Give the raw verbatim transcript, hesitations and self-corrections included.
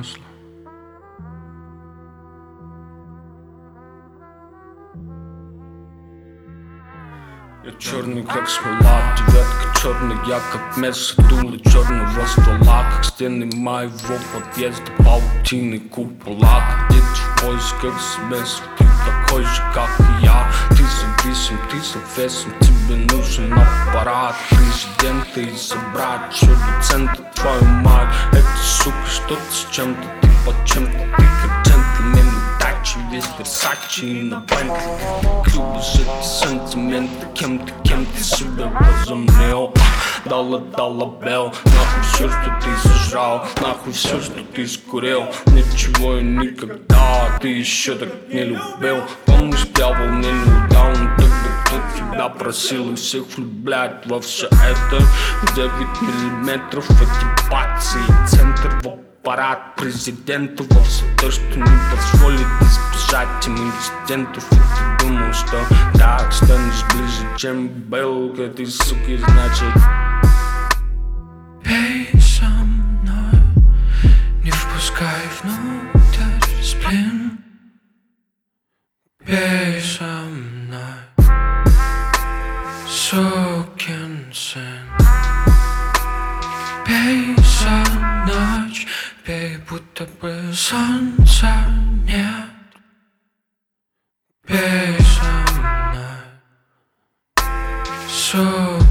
масло. Я черный, как смола, девятка черная, я как место, дуло черного ствола, как стены моего подъезда, паутины купола, как дети в поисках смеси. Ты такой же, как и я, ты зависим, ты завесим, тебе нужен аппарат президента и забрать чудо центр, твою мать. Это сука, что-то с чем-то, ты под чем-то, ты как джентльмен, удачи, весь Версачи и на Бентли. Любишь эти сантименты, кем ты, кем ты себя возомнил? Дала, дала бел, нахуй все, что ты сожрал, нахуй все, что ты скурил. Ничего и никогда ты еще так не любил. Помнишь, дьявол мне не удал, но тогда кто тебя просил и всех влюблять во все это. Девять миллиметров эти пацы и центр в аппарат президента, во все то, что не позволит избежать тем инцидентов. И ты думал, что так станешь ближе, чем был к этой суке, значит пей со мной, не впускай внутрь сплин. Пей со мной, сукин сын. Пей за ночь, пей, будто бы солнца нет. Пей со мной, сукин сын.